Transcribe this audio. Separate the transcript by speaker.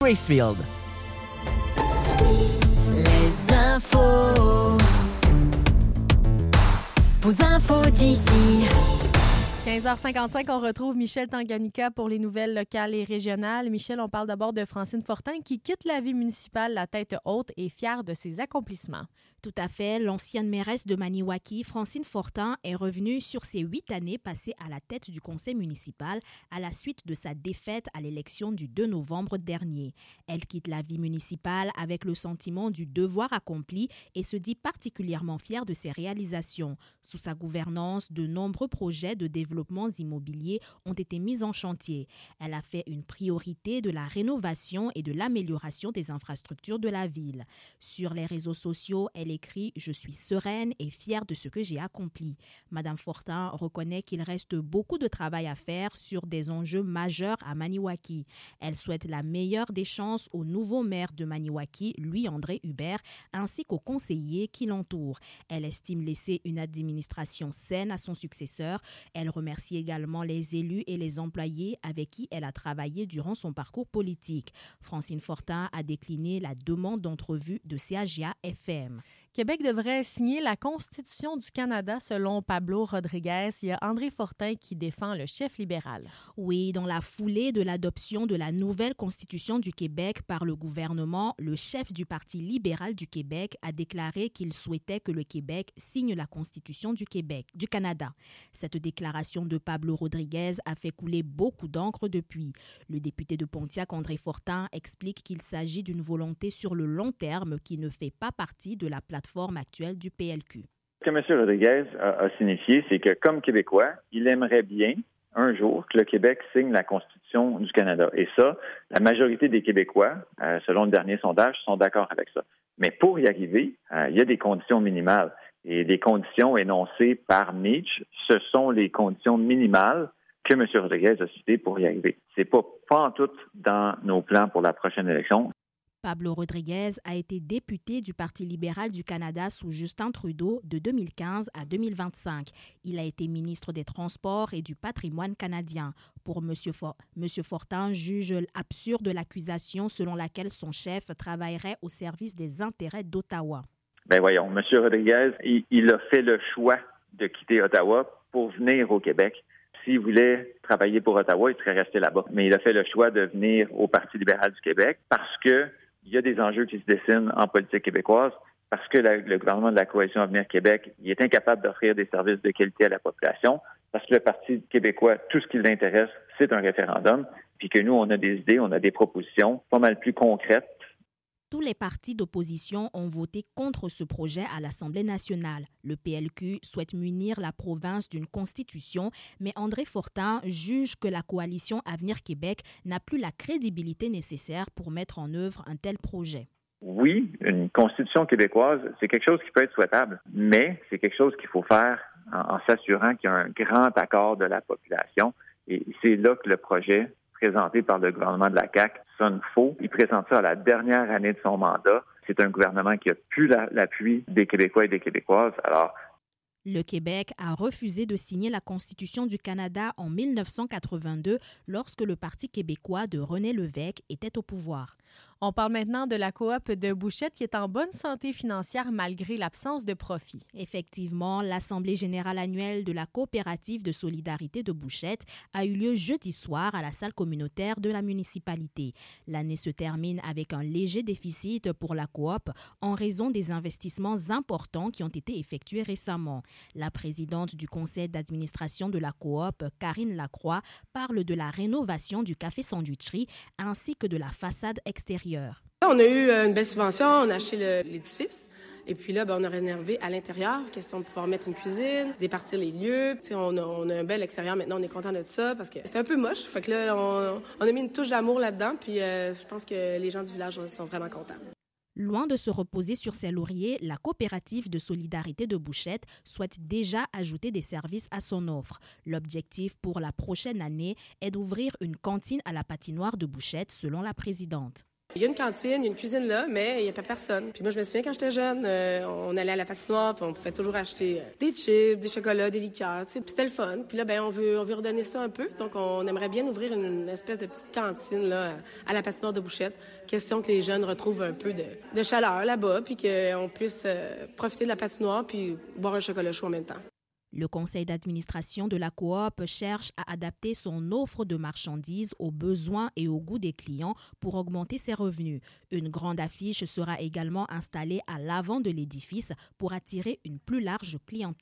Speaker 1: Gracefield.
Speaker 2: Les infos. Vos infos d'ici.
Speaker 3: 15h55, on retrouve Michel Tanganyika pour les nouvelles locales et régionales. Michel, on parle d'abord de Francine Fortin qui quitte la vie municipale la tête haute et fière de ses accomplissements.
Speaker 4: Tout à fait. L'ancienne mairesse de Maniwaki, Francine Fortin, est revenue sur ses 8 années passées à la tête du conseil municipal à la suite de sa défaite à l'élection du 2 novembre dernier. Elle quitte la vie municipale avec le sentiment du devoir accompli et se dit particulièrement fière de ses réalisations. Sous sa gouvernance, de nombreux projets de développement immobilier ont été mis en chantier. Elle a fait une priorité de la rénovation et de l'amélioration des infrastructures de la ville. Sur les réseaux sociaux, elle écrit « Je suis sereine et fière de ce que j'ai accompli ». Madame Fortin reconnaît qu'il reste beaucoup de travail à faire sur des enjeux majeurs à Maniwaki. Elle souhaite la meilleure des chances au nouveau maire de Maniwaki, Louis-André Hubert, ainsi qu'aux conseillers qui l'entourent. Elle estime laisser une administration saine à son successeur. Elle remercie également les élus et les employés avec qui elle a travaillé durant son parcours politique. Francine Fortin a décliné la demande d'entrevue de CAGA-FM.
Speaker 3: Québec devrait signer la Constitution du Canada selon Pablo Rodriguez. Il y a André Fortin qui défend le chef libéral.
Speaker 4: Oui, dans la foulée de l'adoption de la nouvelle Constitution du Québec par le gouvernement, le chef du Parti libéral du Québec a déclaré qu'il souhaitait que le Québec signe la Constitution du Canada. Cette déclaration de Pablo Rodriguez a fait couler beaucoup d'encre depuis. Le député de Pontiac, André Fortin, explique qu'il s'agit d'une volonté sur le long terme qui ne fait pas partie de la plateforme actuelle du PLQ.
Speaker 5: Ce que M. Rodriguez a signifié, c'est que comme Québécois, il aimerait bien un jour que le Québec signe la Constitution du Canada. Et ça, la majorité des Québécois, selon le dernier sondage, sont d'accord avec ça. Mais pour y arriver, il y a des conditions minimales. Et les conditions énoncées par Mitch, ce sont les conditions minimales que M. Rodriguez a citées pour y arriver. C'est pas en tout dans nos plans pour la prochaine élection.
Speaker 4: Pablo Rodriguez a été député du Parti libéral du Canada sous Justin Trudeau de 2015 à 2025. Il a été ministre des Transports et du Patrimoine canadien. Pour M. Fortin, juge absurde l'accusation selon laquelle son chef travaillerait au service des intérêts d'Ottawa.
Speaker 5: Ben voyons, M. Rodriguez, il a fait le choix de quitter Ottawa pour venir au Québec. S'il voulait travailler pour Ottawa, il serait resté là-bas. Mais il a fait le choix de venir au Parti libéral du Québec parce que il y a des enjeux qui se dessinent en politique québécoise, parce que le gouvernement de la Coalition Avenir Québec, il est incapable d'offrir des services de qualité à la population, parce que le Parti québécois, tout ce qui l'intéresse, c'est un référendum, puis que nous, on a des idées, on a des propositions pas mal plus concrètes.
Speaker 4: Tous les partis d'opposition ont voté contre ce projet à l'Assemblée nationale. Le PLQ souhaite munir la province d'une constitution, mais André Fortin juge que la coalition Avenir Québec n'a plus la crédibilité nécessaire pour mettre en œuvre un tel projet.
Speaker 5: Oui, une constitution québécoise, c'est quelque chose qui peut être souhaitable, mais c'est quelque chose qu'il faut faire en s'assurant qu'il y a un grand accord de la population. Et c'est là que le projet présenté par le gouvernement de la CAQ sonne faux. Il présente ça à la dernière année de son mandat. C'est un gouvernement qui a plus l'appui des Québécois et des Québécoises. Alors,
Speaker 4: le Québec a refusé de signer la Constitution du Canada en 1982 lorsque le Parti québécois de René Lévesque était au pouvoir.
Speaker 3: On parle maintenant de la coop de Bouchette qui est en bonne santé financière malgré l'absence de profit.
Speaker 4: Effectivement, l'Assemblée générale annuelle de la coopérative de solidarité de Bouchette a eu lieu jeudi soir à la salle communautaire de la municipalité. L'année se termine avec un léger déficit pour la coop en raison des investissements importants qui ont été effectués récemment. La présidente du conseil d'administration de la coop, Karine Lacroix, parle de la rénovation du café sandwicherie ainsi que de la façade extérieure.
Speaker 6: On a eu une belle subvention, on a acheté l'édifice. Et puis là, on a rénové à l'intérieur, question de pouvoir mettre une cuisine, départir les lieux. On a un bel extérieur maintenant, on est content de ça parce que c'était un peu moche. Fait que là, on a mis une touche d'amour là-dedans, puis je pense que les gens du village sont vraiment contents.
Speaker 4: Loin de se reposer sur ses lauriers, la coopérative de solidarité de Bouchette souhaite déjà ajouter des services à son offre. L'objectif pour la prochaine année est d'ouvrir une cantine à la patinoire de Bouchette, selon la présidente.
Speaker 6: Il y a une cantine, il y a une cuisine là, mais il n'y a pas personne. Puis moi, je me souviens quand j'étais jeune, on allait à la patinoire, puis on pouvait toujours acheter des chips, des chocolats, des liqueurs, tu sais. Puis c'était le fun. Puis là, on veut redonner ça un peu. Donc, on aimerait bien ouvrir une espèce de petite cantine là à la patinoire de Bouchette. Question que les jeunes retrouvent un peu de chaleur là-bas, puis qu'on puisse profiter de la patinoire puis boire un chocolat chaud en même temps.
Speaker 4: Le conseil d'administration de la coop cherche à adapter son offre de marchandises aux besoins et aux goûts des clients pour augmenter ses revenus. Une grande affiche sera également installée à l'avant de l'édifice pour attirer une plus large clientèle.